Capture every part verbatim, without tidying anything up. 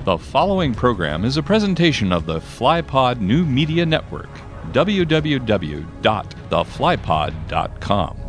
The following program is a presentation of the FlyPod New Media Network, w w w dot the fly pod dot com.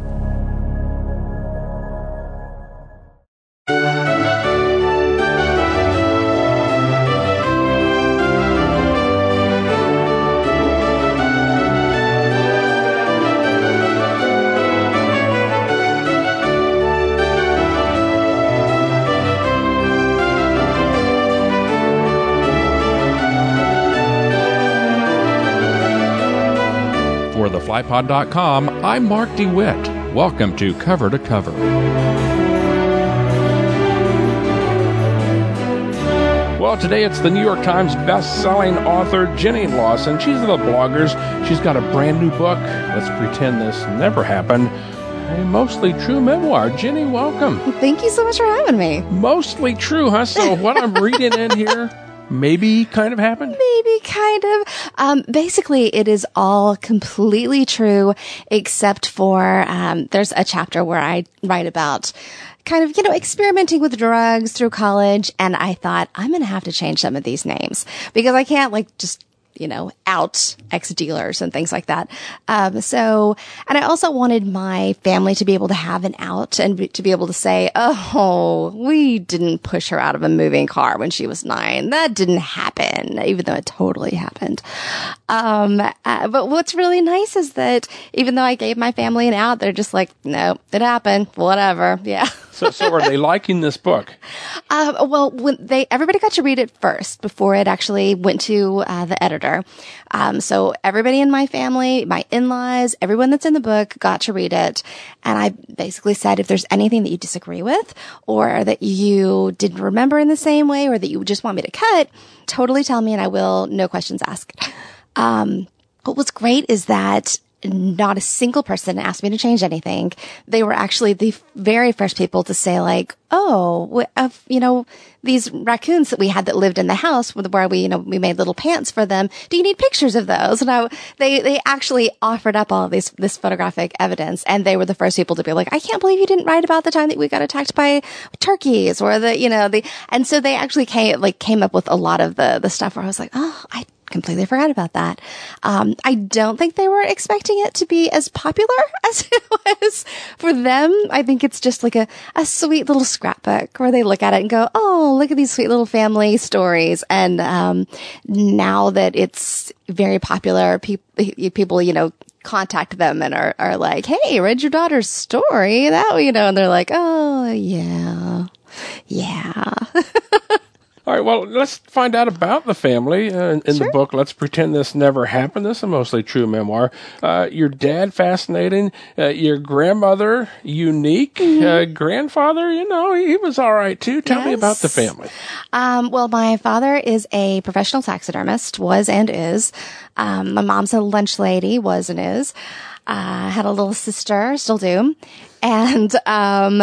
For the fly pod dot com, I'm Mark DeWitt. Welcome to Cover to Cover. Well, today it's the New York Times best-selling author Jenny Lawson. She's of the bloggers. She's got a brand new book, Let's Pretend This Never Happened, a mostly true memoir. Jenny, welcome. Thank you so much for having me. Mostly true, huh? So what I'm reading in here maybe kind of happened? Maybe kind of. Um, basically, it is all completely true, except for um, there's a chapter where I write about kind of, you know, experimenting with drugs through college. And I thought, I'm going to have to change some of these names because I can't like just, you know, out ex-dealers and things like that. Um, so, and I also wanted my family to be able to have an out and be, to be able to say, oh, we didn't push her out of a moving car when she was nine. That didn't happen, even though it totally happened. Um, uh, but what's really nice is that even though I gave my family an out, they're just like, no, it happened. Whatever. Yeah. So, so are they liking this book? Um, well, when they, everybody got to read it first before it actually went to uh, the editor. Um, so everybody in my family, my in-laws, everyone that's in the book got to read it. And I basically said, if there's anything that you disagree with or that you didn't remember in the same way or that you just want me to cut, totally tell me and I will, no questions asked. Um, what was great is that not a single person asked me to change anything. They were actually the very first people to say like, oh, uh, you know, these raccoons that we had that lived in the house where we, you know, we made little pants for them. Do you need pictures of those? And I, they, they actually offered up all of these, this photographic evidence. And they were the first people to be like, I can't believe you didn't write about the time that we got attacked by turkeys or the, you know, the, and so they actually came, like came up with a lot of the, the stuff where I was like, oh, I completely forgot about that. Um, I don't think they were expecting it to be as popular as it was for them. I think it's just like a, a sweet little scrapbook where they look at it and go, oh, look at these sweet little family stories. And, um, now that it's very popular, people, people, you know, contact them and are, are like, hey, read your daughter's story. That, you know, and they're like, oh, yeah, yeah. All right, well, let's find out about the family uh, in, in Sure. the book. Let's Pretend This Never Happened. This is a mostly true memoir. Uh, your dad, fascinating. Uh, your grandmother, unique. Mm-hmm. Uh, grandfather, you know, he, he was all right, too. Tell yes. me about the family. Um, well, my father is a professional taxidermist, was and is. Um, my mom's a lunch lady, was and is. Uh, had a little sister, still do. And, um,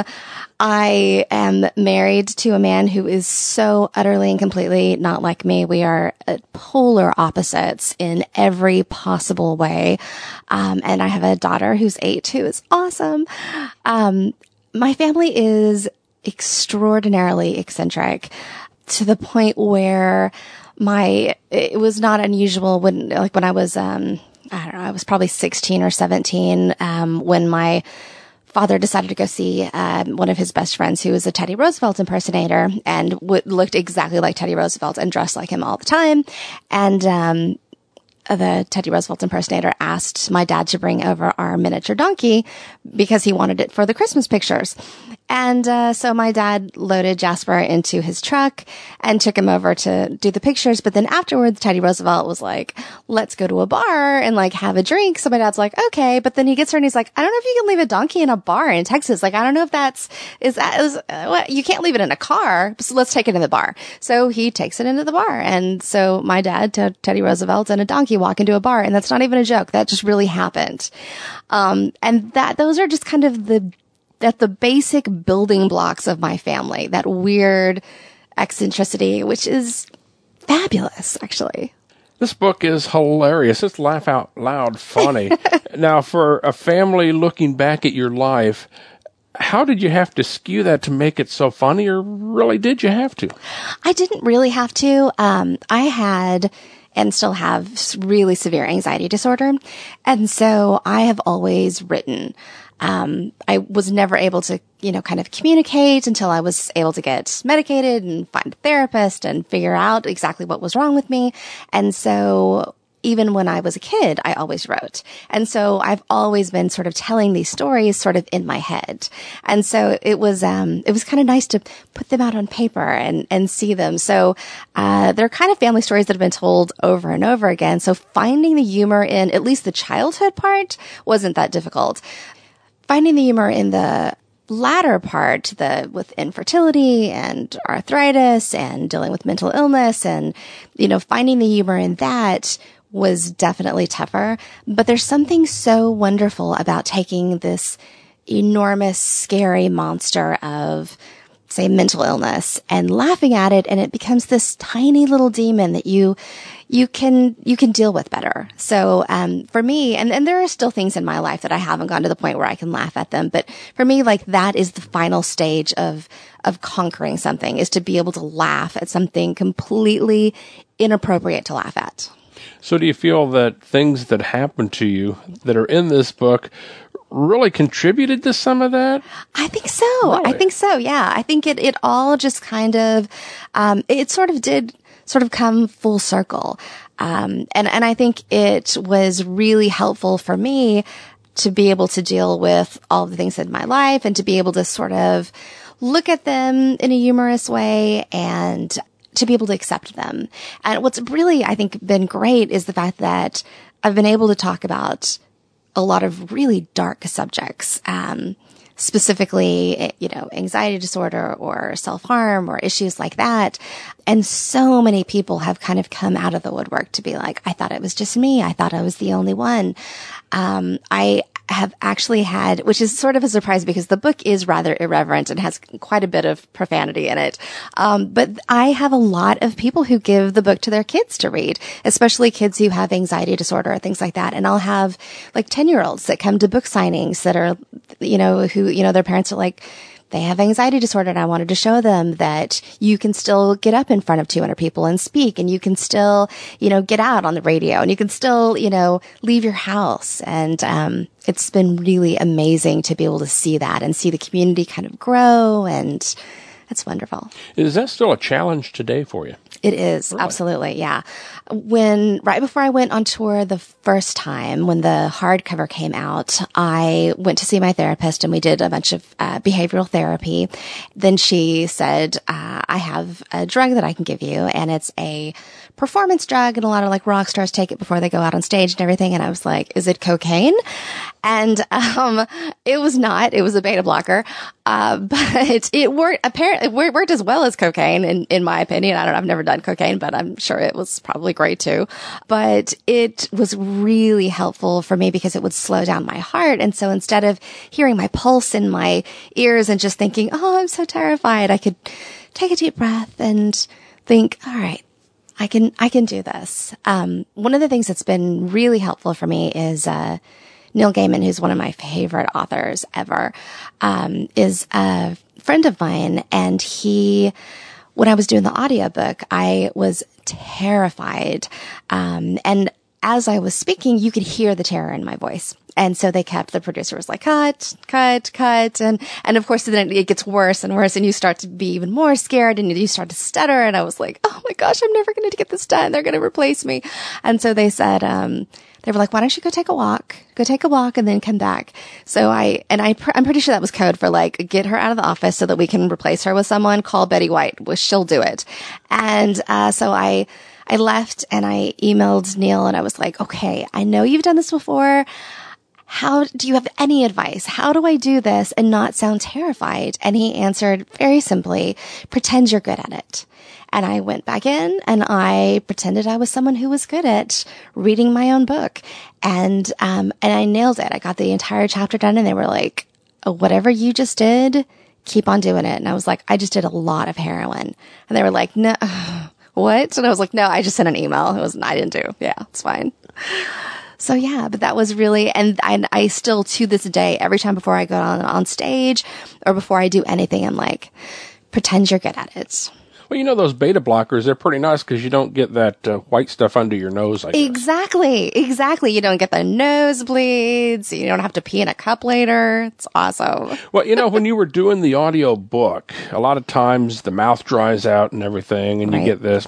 I am married to a man who is so utterly and completely not like me. We are polar opposites in every possible way. Um, and I have a daughter who's eight who is awesome. Um, my family is extraordinarily eccentric to the point where my, it was not unusual when, like when I was, um, I don't know, I was probably sixteen or seventeen, um, when my father decided to go see um, one of his best friends who was a Teddy Roosevelt impersonator and w- looked exactly like Teddy Roosevelt and dressed like him all the time. And um, the Teddy Roosevelt impersonator asked my dad to bring over our miniature donkey because he wanted it for the Christmas pictures. And uh, so my dad loaded Jasper into his truck and took him over to do the pictures. But then afterwards, Teddy Roosevelt was like, let's go to a bar and like have a drink. So my dad's like, okay. But then he gets her and he's like, I don't know if you can leave a donkey in a bar in Texas. Like, I don't know if that's, is that, is, uh, what, you can't leave it in a car. So let's take it in the bar. So he takes it into the bar. And so my dad, t- Teddy Roosevelt and a donkey walk into a bar. And that's not even a joke. That just really happened. Um, and that, those are just kind of the, that the basic building blocks of my family, that weird eccentricity, which is fabulous, actually. This book is hilarious. It's laugh out loud funny. Now, for a family looking back at your life, How did you have to skew that to make it so funny, or really did you have to? I didn't really have to. Um, I had and still have really severe anxiety disorder. And so I have always written. Um, I was never able to, you know, kind of communicate until I was able to get medicated and find a therapist and figure out exactly what was wrong with me. And so even when I was a kid, I always wrote. And so I've always been sort of telling these stories sort of in my head. And so it was, um, it was kind of nice to put them out on paper and, and see them. So, uh, they're kind of family stories that have been told over and over again. So finding the humor in at least the childhood part wasn't that difficult. Finding the humor in the latter part, the with infertility and arthritis and dealing with mental illness and, you know, finding the humor in that was definitely tougher. But there's something so wonderful about taking this enormous, scary monster of, say, mental illness and laughing at it, and it becomes this tiny little demon that you you can you can deal with better. So um for me, and, and there are still things in my life that I haven't gone to the point where I can laugh at them, but for me, like, that is the final stage of of conquering something, is to be able to laugh at something completely inappropriate to laugh at. So do you feel that things that happened to you that are in this book really contributed to some of that? I think so. Really? I think so. Yeah. I think it, it all just kind of, um, it sort of did sort of come full circle. Um, and, and I think it was really helpful for me to be able to deal with all the things in my life and to be able to sort of look at them in a humorous way and to be able to accept them. And what's really, I think, been great is the fact that I've been able to talk about a lot of really dark subjects, um, specifically, you know, anxiety disorder or self-harm or issues like that. And so many people have kind of come out of the woodwork to be like, I thought it was just me. I thought I was the only one. Um, I have actually had, which is sort of a surprise because the book is rather irreverent and has quite a bit of profanity in it. Um, but I have a lot of people who give the book to their kids to read, especially kids who have anxiety disorder or things like that. And I'll have like ten year olds that come to book signings that are, you know, who, you know, their parents are like, they have anxiety disorder, and I wanted to show them that you can still get up in front of two hundred people and speak, and you can still, you know, get out on the radio, and you can still, you know, leave your house. And, um, it's been really amazing to be able to see that and see the community kind of grow, and it's wonderful. Is that still a challenge today for you? It is. Really? Absolutely. Yeah. When, right before I went on tour the first time, when the hardcover came out, I went to see my therapist and we did a bunch of uh, behavioral therapy. Then she said, uh, I have a drug that I can give you, and it's a performance drug, and a lot of like rock stars take it before they go out on stage and everything. And I was like, is it cocaine? And, um, it was not, it was a beta blocker. Uh, but it worked, apparently it worked as well as cocaine in, in my opinion. I don't know. I've never done cocaine, but I'm sure it was probably great too. But it was really helpful for me because it would slow down my heart. And so instead of hearing my pulse in my ears and just thinking, oh, I'm so terrified, I could take a deep breath and think, all right, I can, I can do this. Um, one of the things that's been really helpful for me is, uh, Neil Gaiman, who's one of my favorite authors ever, um, is a friend of mine. And he, when I was doing the audiobook, I was terrified. Um, and as I was speaking, you could hear the terror in my voice. And so they kept, the producer was like, cut, cut, cut. And, and of course, then it gets worse and worse, and you start to be even more scared and you start to stutter. And I was like, oh my gosh, I'm never going to get this done. They're going to replace me. And so they said, um, they were like, why don't you go take a walk, go take a walk and then come back. So I, and I, pr- I'm pretty sure that was code for like, get her out of the office so that we can replace her with someone. Call Betty White. Well, she'll do it. And, uh, so I, I left and I emailed Neil and I was like, okay, I know you've done this before. How do you have any advice? How do I do this and not sound terrified? And he answered very simply, pretend you're good at it. And I went back in and I pretended I was someone who was good at reading my own book. And, um, and I nailed it. I got the entire chapter done and they were like, oh, whatever you just did, keep on doing it. And I was like, I just did a lot of heroin. And they were like, no, what? And I was like, no, I just sent an email. It was, I didn't do. Yeah, it's fine. So yeah, but that was really, and I, I still to this day, every time before I go on, on stage or before I do anything, I'm like, pretend you're good at it. Well, you know, those beta blockers, they're pretty nice because you don't get that uh, white stuff under your nose, I guess. Exactly. Exactly. You don't get the nosebleeds. You don't have to pee in a cup later. It's awesome. Well, you know, when you were doing the audio book, a lot of times the mouth dries out and everything, and right. you get this.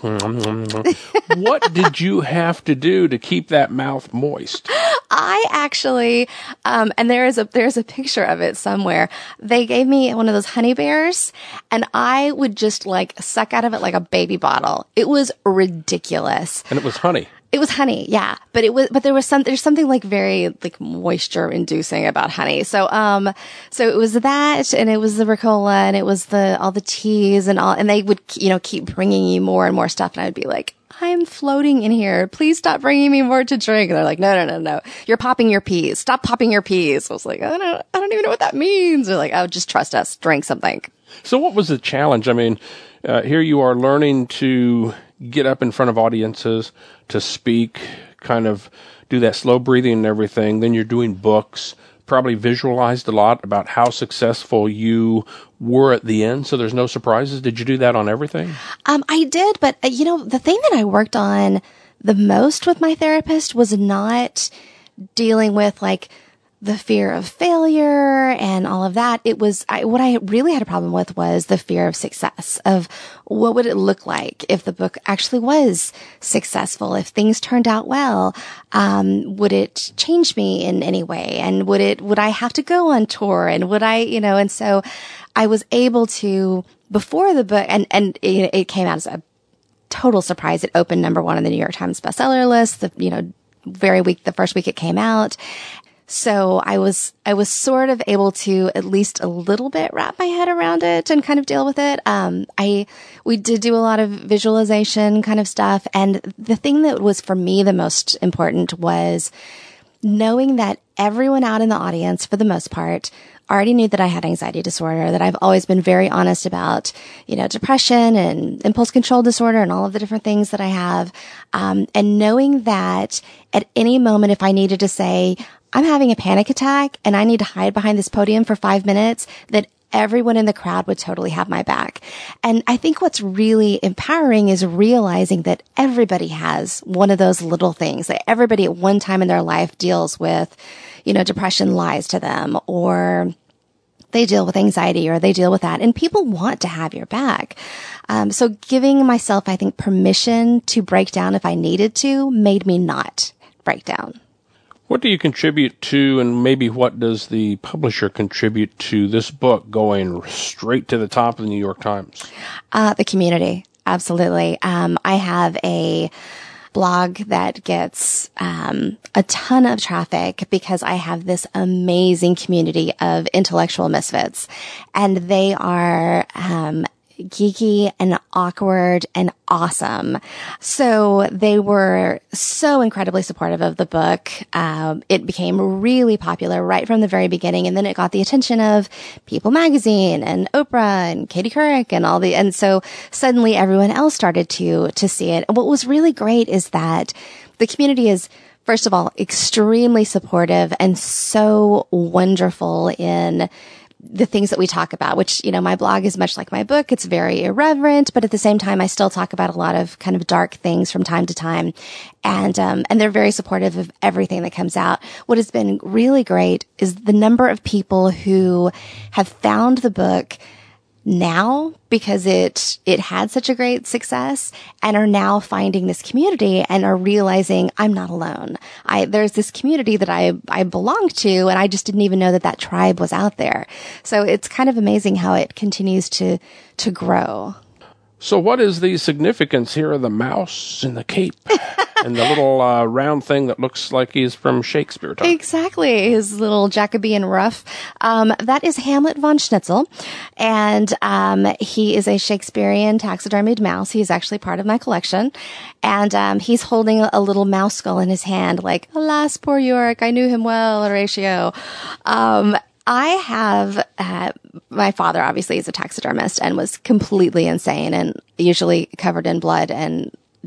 What did you have to do to keep that mouth moist? I actually, um, and there is a, there's a picture of it somewhere. They gave me one of those honey bears, and I would just like suck out of it like a baby bottle. It was ridiculous. And it was honey. It was honey, yeah. But it was, but there was some, there's something like very like moisture inducing about honey. So, um, so it was that, and it was the Ricola, and it was the, all the teas and all, and they would, you know, keep bringing you more and more stuff. And I'd be like, I'm floating in here. Please stop bringing me more to drink. And they're like, no, no, no, no. You're popping your peas. Stop popping your peas. I was like, I don't, I don't even know what that means. They're like, oh, just trust us. Drink something. So what was the challenge? I mean, uh, here you are learning to get up in front of audiences, to speak, kind of do that slow breathing and everything. Then you're doing books, probably visualized a lot about how successful you were at the end. So there's no surprises. Did you do that on everything? Um, I did. But, uh, you know, the thing that I worked on the most with my therapist was not dealing with like the fear of failure and all of that. It was, I, what I really had a problem with was the fear of success, of what would it look like if the book actually was successful, if things turned out well. Um, would it change me in any way? And would it, would I have to go on tour? And would I, you know, and so I was able to, before the book, and, and it, it came out as a total surprise. It opened number one on the New York Times bestseller list, the, you know, very week, the first week it came out. So I was, I was sort of able to at least a little bit wrap my head around it and kind of deal with it. Um, I, we did do a lot of visualization kind of stuff. And the thing that was for me the most important was knowing that everyone out in the audience, for the most part, already knew that I had anxiety disorder, that I've always been very honest about, you know, depression and impulse control disorder and all of the different things that I have. Um, and knowing that at any moment, if I needed to say, I'm having a panic attack and I need to hide behind this podium for five minutes, that everyone in the crowd would totally have my back. And I think what's really empowering is realizing that everybody has one of those little things, that everybody at one time in their life deals with, you know, depression lies to them, or they deal with anxiety, or they deal with that. And people want to have your back. Um, so giving myself, I think, permission to break down if I needed to made me not break down. What do you contribute to, and maybe what does the publisher contribute to this book going straight to the top of the New York Times? Uh, the community. Absolutely. Um, I have a blog that gets um, a ton of traffic because I have this amazing community of intellectual misfits, and they are um, geeky and awkward and awesome. So they were so incredibly supportive of the book. Um, it became really popular right from the very beginning, and then it got the attention of People Magazine and Oprah and Katie Couric and all the, and so suddenly everyone else started to to see it. And what was really great is that the community is, first of all, extremely supportive and so wonderful in the things that we talk about, which, you know, my blog is much like my book. It's very irreverent, but at the same time, I still talk about a lot of kind of dark things from time to time. And, um, and they're very supportive of everything that comes out. What has been really great is the number of people who have found the book now because it, it had such a great success, and are now finding this community and are realizing I'm not alone. I, there's this community that I, I belong to, and I just didn't even know that that tribe was out there. So it's kind of amazing how it continues to, to grow. So what is the significance here of the mouse and the cape and the little uh, round thing that looks like he's from Shakespeare time? Exactly. His little Jacobean ruff. Um, that is Hamlet von Schnitzel. And um, he is a Shakespearean taxidermied mouse. He's actually part of my collection. And um, he's holding a, a little mouse skull in his hand, like, alas, poor Yorick, I knew him well, Horatio. Um, I have, uh, my father obviously is a taxidermist and was completely insane and usually covered in blood and just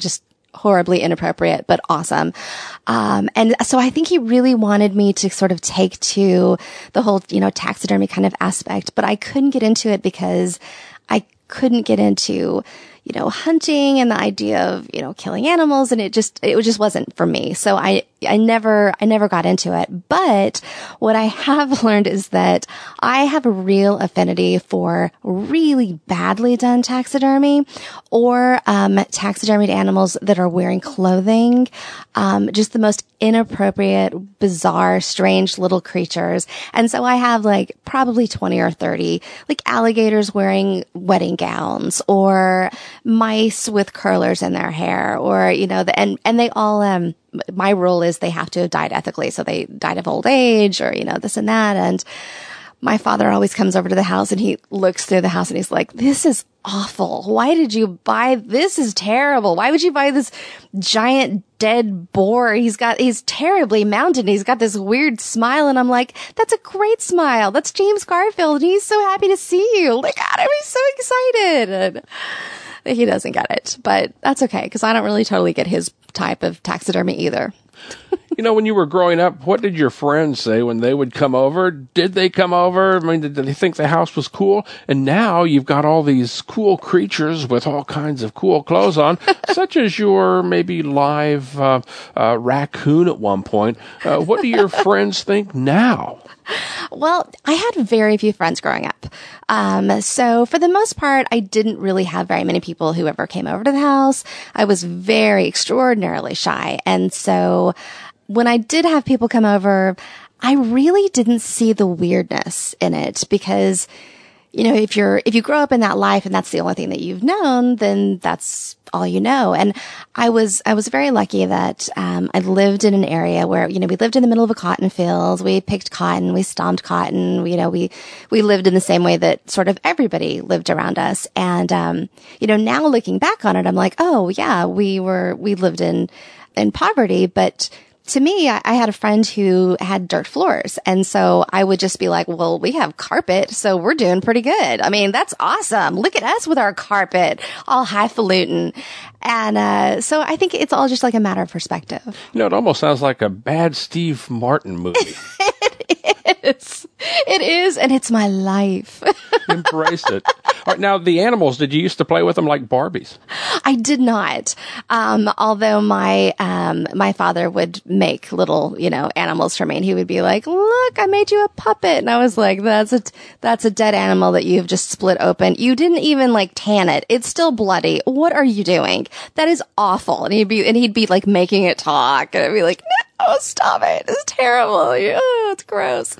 horribly inappropriate, but awesome. Um, and so I think he really wanted me to sort of take to the whole, you know, taxidermy kind of aspect, but I couldn't get into it because I couldn't get into, you know, hunting and the idea of, you know, killing animals. And it just, it just wasn't for me. So I, I never, I never got into it. But what I have learned is that I have a real affinity for really badly done taxidermy or, um, taxidermied animals that are wearing clothing. Um, just the most inappropriate, bizarre, strange little creatures. And so I have like probably twenty or thirty, like alligators wearing wedding gowns or mice with curlers in their hair or, you know, the, and, and they all, um, my rule is they have to have died ethically. So they died of old age or, you know, this and that. And my father always comes over to the house and he looks through the house and he's like, this is awful. Why did you buy, this is terrible. Why would you buy this giant dead boar? He's got, he's terribly mounted. He's got this weird smile. And I'm like, that's a great smile. That's James Garfield. And he's so happy to see you. Look at him. He's so excited. And he doesn't get it, but that's okay. Cause I don't really totally get his type of taxidermy either. You know, when you were growing up, what did your friends say when they would come over? Did they come over? I mean, did they think the house was cool? And now you've got all these cool creatures with all kinds of cool clothes on, such as your maybe live uh, uh, raccoon at one point. Uh, what do your friends think now? Well, I had very few friends growing up. Um, so for the most part, I didn't really have very many people who ever came over to the house. I was very extraordinarily shy. And so when I did have people come over, I really didn't see the weirdness in it because, you know, if you're, if you grow up in that life and that's the only thing that you've known, then that's all you know. And I was, I was very lucky that, um, I lived in an area where, you know, we lived in the middle of a cotton field. We picked cotton, we stomped cotton. You know, we, we lived in the same way that sort of everybody lived around us. And, um, you know, now looking back on it, I'm like, oh yeah, we were, we lived in, in poverty, but to me, I, I had a friend who had dirt floors. And so I would just be like, well, we have carpet, so we're doing pretty good. I mean, that's awesome. Look at us with our carpet, all highfalutin. And uh, so I think it's all just like a matter of perspective. You know, it almost sounds like a bad Steve Martin movie. It is. It is, and it's my life. Embrace it. All right, now, the animals, did you used to play with them like Barbies? I did not. Um, although my, um, my father would make little, you know, animals for me and he would be like, look, I made you a puppet. And I was like, that's a, that's a dead animal that you've just split open. You didn't even like tan it. It's still bloody. What are you doing? That is awful. And he'd be, and he'd be like making it talk and I'd be like, oh, stop it. It's terrible. Oh, it's gross.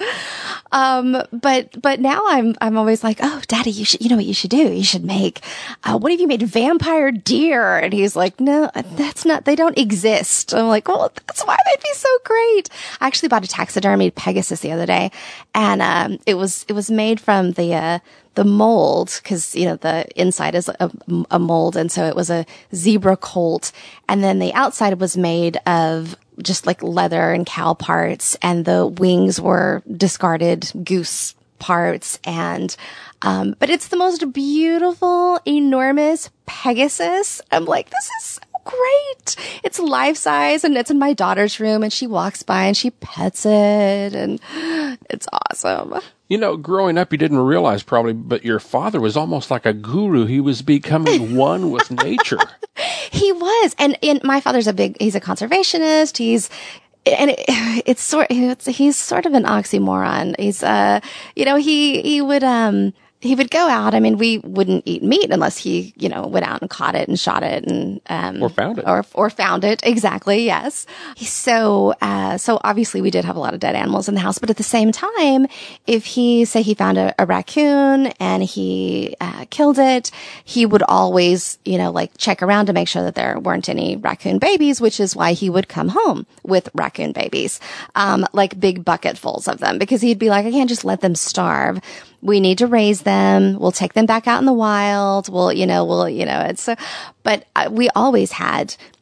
Um, but, but now I'm, I'm always like, oh, daddy, you should, you know what you should do? You should make, uh, what if you made vampire deer? And he's like, no, that's not, they don't exist. I'm like, well, that's why they'd be so great. I actually bought a taxidermied Pegasus the other day and, um, it was, it was made from the, uh, the mold, cause, you know, the inside is a, a mold. And so it was a zebra colt. And then the outside was made of just like leather and cow parts. And the wings were discarded goose parts. And, um, but it's the most beautiful, enormous Pegasus. I'm like, this is so great. It's life size and it's in my daughter's room and she walks by and she pets it and it's awesome. You know, growing up, you didn't realize probably, but your father was almost like a guru. He was becoming one with nature. He was. And, and my father's a big, he's a conservationist. He's, and it, it's sort, it's, he's sort of an oxymoron. He's, uh, you know, he, he would, um, he would go out. I mean, we wouldn't eat meat unless he, you know, went out and caught it and shot it and, um, or found it or, or found it. Exactly. Yes. So, uh, so obviously we did have a lot of dead animals in the house, but at the same time, if he say he found a, a raccoon and he, uh, killed it, he would always, you know, like check around to make sure that there weren't any raccoon babies, which is why he would come home with raccoon babies, um, like big bucketfuls of them because he'd be like, I can't just let them starve. We need to raise them. We'll take them back out in the wild. We'll, you know, we'll, you know, it's so, but uh, we always had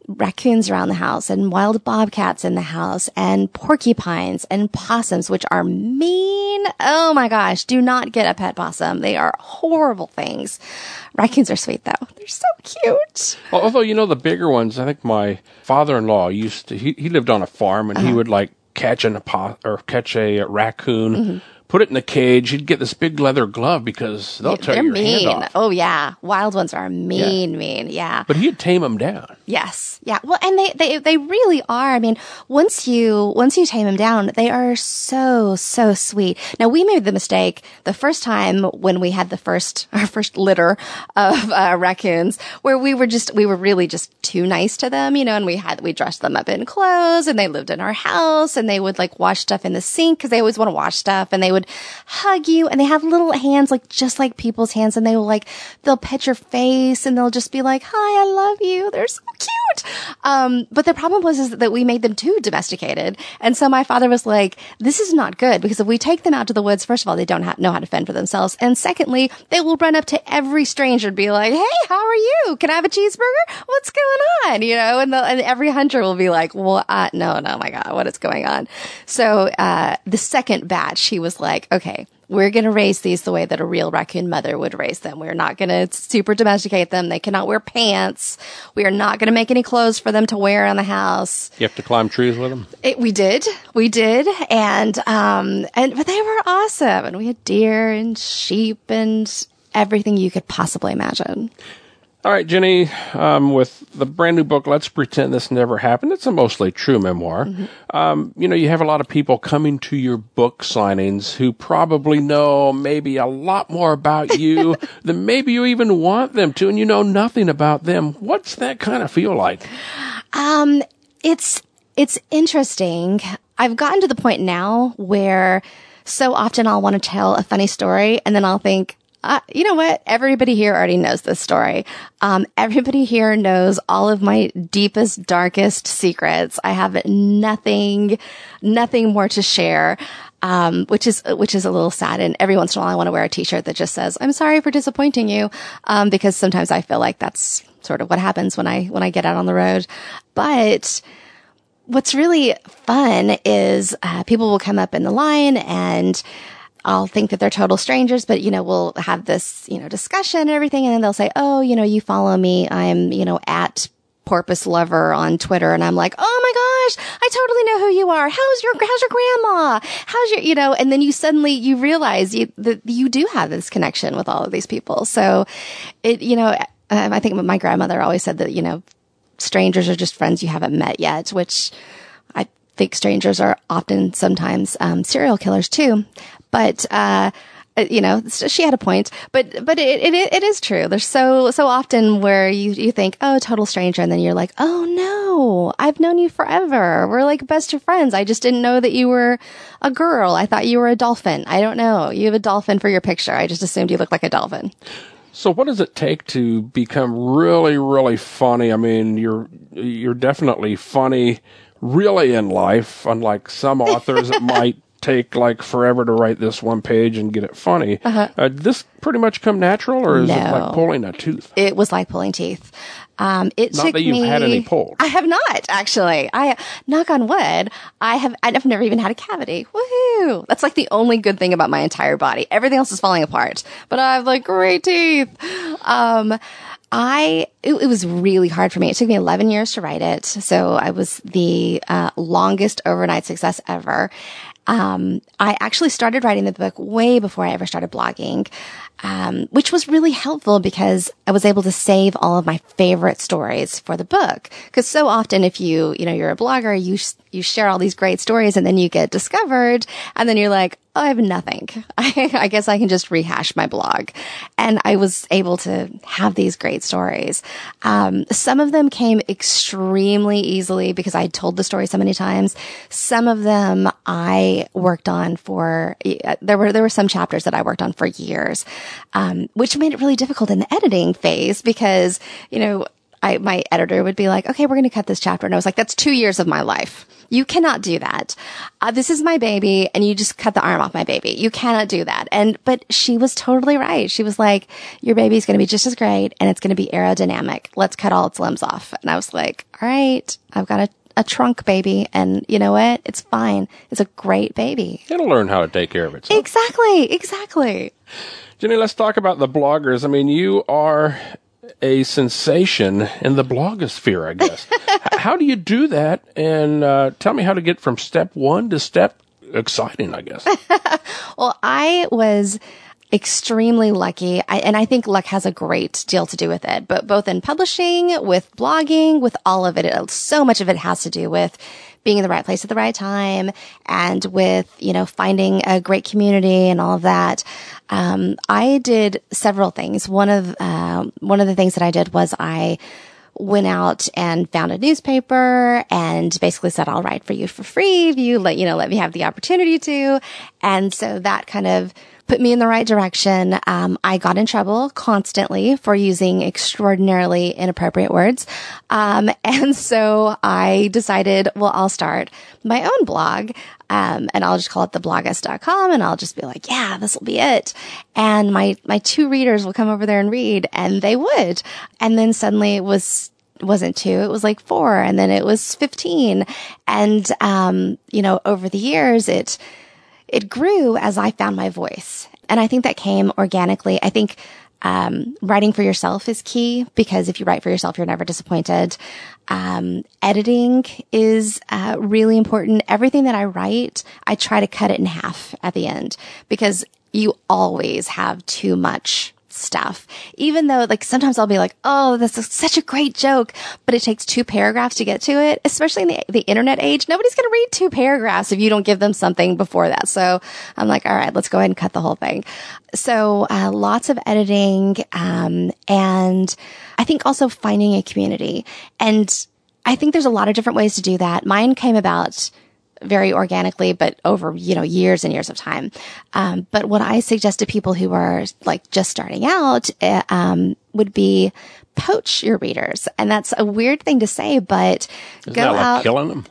raccoons around the house and wild bobcats in the house and porcupines and possums, which are mean. Oh my gosh. Do not get a pet possum. They are horrible things. Raccoons are sweet though. They're so cute. Well, although, you know, the bigger ones, I think my father-in-law used to, he, he lived on a farm and uh-huh. he would like catch an apo- or catch a raccoon, mm-hmm. put it in a cage. He'd get this big leather glove because they'll tear They're your mean. hand off. Oh yeah, wild ones are mean, yeah. mean. Yeah, but he'd tame them down. Yes, yeah. Well, and they, they they really are. I mean, once you once you tame them down, they are so so sweet. Now we made the mistake the first time when we had the first our first litter of uh, raccoons, where we were just we were really just too nice to them, you know, and we had we dressed them up in clothes, and they lived in our house, and they would like wash stuff in the sink because they always want to wash stuff, and they would hug you, and they have little hands like just like people's hands, and they will like they'll pet your face, and they'll just be like, "Hi, I love you." They're so cute. Um, but the problem was is that we made them too domesticated, and so my father was like, "This is not good because if we take them out to the woods, first of all, they don't ha- know how to fend for themselves, and secondly, they will run up to every stranger and be like, 'Hey, how are you? Can I have a cheeseburger? What's going on?' You know, and, the, and every hunter will be like, 'Well, uh, no, no, my God, what is going on?' So uh, the second batch, he was like, 'Okay, we're going to raise these the way that a real raccoon mother would raise them. We're not going to super domesticate them. They cannot wear pants. We are not going to make any clothes for them to wear on the house.'" You have to climb trees with them? It, we did. We did. And, um, and, but they were awesome. And we had deer and sheep and everything you could possibly imagine. All right, Jenny, um, with the brand new book, Let's Pretend This Never Happened. It's a mostly true memoir. Mm-hmm. Um, you know, you have a lot of people coming to your book signings who probably know maybe a lot more about you than maybe you even want them to, and you know nothing about them. What's that kind of feel like? Um, it's, it's interesting. I've gotten to the point now where so often I'll want to tell a funny story, and then I'll think, Uh, you know what? Everybody here already knows this story. Um, everybody here knows all of my deepest, darkest secrets. I have nothing, nothing more to share. Um, which is, which is a little sad. And every once in a while I want to wear a t-shirt that just says, "I'm sorry for disappointing you." Um, because sometimes I feel like that's sort of what happens when I, when I get out on the road. But what's really fun is, uh, people will come up in the line and I'll think that they're total strangers, but, you know, we'll have this, you know, discussion and everything. And then they'll say, "Oh, you know, you follow me. I'm, you know, at Porpoise Lover on Twitter." And I'm like, "Oh my gosh, I totally know who you are. How's your, how's your grandma? How's your," you know, and then you suddenly, you realize you, that you do have this connection with all of these people. So it, you know, um, I think my grandmother always said that, you know, strangers are just friends you haven't met yet, which I think strangers are often sometimes, um, serial killers too. But, uh, you know, she had a point, but, but it, it, it is true. There's so, so often where you, you think, "Oh, total stranger." And then you're like, "Oh no, I've known you forever. We're like best of friends. I just didn't know that you were a girl. I thought you were a dolphin. I don't know. You have a dolphin for your picture. I just assumed you looked like a dolphin." So what does it take to become really, really funny? I mean, you're, you're definitely funny really in life, unlike some authors that might take like forever to write this one page and get it funny. Uh-huh. Uh, did this pretty much come natural, or is no. it like pulling a tooth? It was like pulling teeth. Um, it not took that you've me, had any pulled. I have not, actually. I, knock on wood, I have, I've never even had a cavity. Woohoo! That's like the only good thing about my entire body. Everything else is falling apart, but I have like great teeth. Um, I, it, it was really hard for me. It took me eleven years to write it. So I was the, uh, longest overnight success ever. Um, I actually started writing the book way before I ever started blogging, um, which was really helpful because I was able to save all of my favorite stories for the book. Because so often, if you, you know, you're a blogger, you you share all these great stories, and then you get discovered, and then you're like, "Oh, I have nothing. I, I guess I can just rehash my blog." And I was able to have these great stories. Um, some of them came extremely easily because I had told the story so many times. Some of them I worked on for, there were, there were some chapters that I worked on for years, um, which made it really difficult in the editing phase because, you know, I, my editor would be like, okay, we're going to cut this chapter. And I was like, that's two years of my life. You cannot do that. Uh, this is my baby, and you just cut the arm off my baby. You cannot do that. And, but she was totally right. She was like, your baby's going to be just as great, and it's going to be aerodynamic. Let's cut all its limbs off. And I was like, all right, I've got a, a trunk baby, and you know what? It's fine. It's a great baby. It'll learn how to take care of itself. Exactly. Exactly. Jenny, let's talk about the bloggers. I mean, you are a sensation in the blogosphere, I guess. How do you do that? And uh, tell me how to get from step one to step exciting, I guess. Well, I was extremely lucky, I, and I think luck has a great deal to do with it, but both in publishing, with blogging, with all of it, it so much of it has to do with being in the right place at the right time, and with, you know, finding a great community and all of that. Um, I did several things. One of, um, one of the things that I did was I went out and found a newspaper and basically said, I'll write for you for free if you let, you know, let me have the opportunity to. And so that kind of put me in the right direction. Um, I got in trouble constantly for using extraordinarily inappropriate words. Um, and so I decided, well, I'll start my own blog. Um, and I'll just call it the blogust dot com, and I'll just be like, yeah, this will be it. And my, my two readers will come over there and read, and they would. And then suddenly it was, wasn't two, it was like four, and then it was fifteen. And, um, you know, over the years, it, it grew as I found my voice. And I think that came organically. I think, um, writing for yourself is key, because if you write for yourself, you're never disappointed. Um, editing is, uh, really important. Everything that I write, I try to cut it in half at the end, because you always have too much stuff. Even though, like, sometimes I'll be like, oh, this is such a great joke, but it takes two paragraphs to get to it, especially in the, the internet age. Nobody's going to read two paragraphs if you don't give them something before that. So I'm like, all right, let's go ahead and cut the whole thing. So, uh, lots of editing, um, and I think also finding a community. And I think there's a lot of different ways to do that. Mine came about very organically, but over, you know, years and years of time. Um, but what I suggest to people who are like just starting out, uh, um, would be poach your readers. And that's a weird thing to say, but Isn't go that like out. killing them?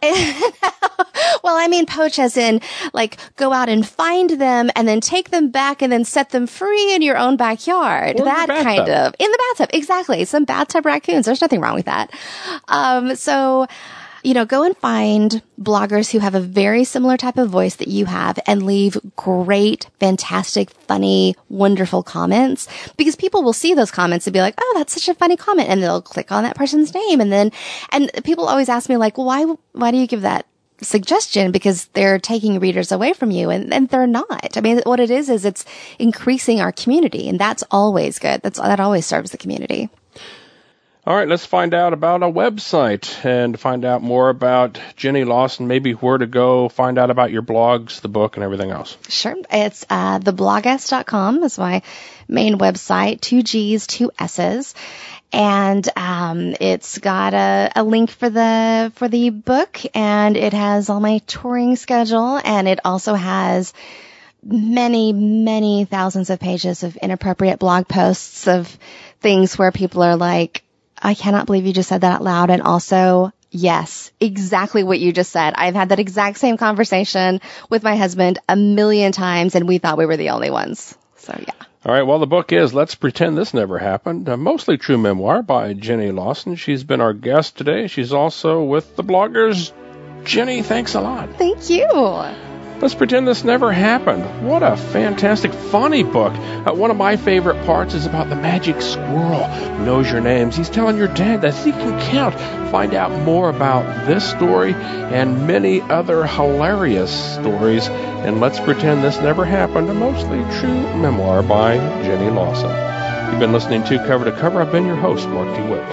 Well, I mean, poach as in like go out and find them and then take them back and then set them free in your own backyard. Or that your kind bathtub. of in the bathtub. Exactly. Some bathtub raccoons. There's nothing wrong with that. Um, so, you know, go and find bloggers who have a very similar type of voice that you have, and leave great, fantastic, funny, wonderful comments, because people will see those comments and be like, oh, that's such a funny comment. And they'll click on that person's name. And then, and people always ask me like, well, why, why do you give that suggestion? Because they're taking readers away from you, and, and they're not. I mean, what it is, is it's increasing our community, and that's always good. That's, that always serves the community. All right, let's find out about a website and find out more about Jenny Lawson, maybe where to go, find out about your blogs, the book, and everything else. Sure. It's uh, the blogust dot com is my main website, two G's, two S's. And um, it's got a, a link for the for the book, and it has all my touring schedule, and it also has many, many thousands of pages of inappropriate blog posts of things where people are like, I cannot believe you just said that out loud. And also, yes, exactly what you just said. I've had that exact same conversation with my husband a million times, and we thought we were the only ones. So, yeah. All right, well, the book is Let's Pretend This Never Happened, a mostly true memoir by Jenny Lawson. She's been our guest today. She's also with the bloggers. Jenny, thanks a lot. Thank you. Let's Pretend This Never Happened. What a fantastic, funny book. Uh, one of my favorite parts is about the magic squirrel who knows your names. He's telling your dad that he can count. Find out more about this story and many other hilarious stories. And Let's Pretend This Never Happened, a mostly true memoir by Jenny Lawson. You've been listening to Cover to Cover. I've been your host, Mark DeWitt.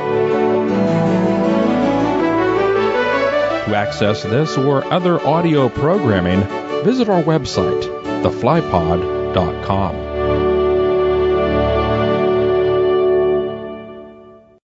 To access this or other audio programming, visit our website, the fly pod dot com.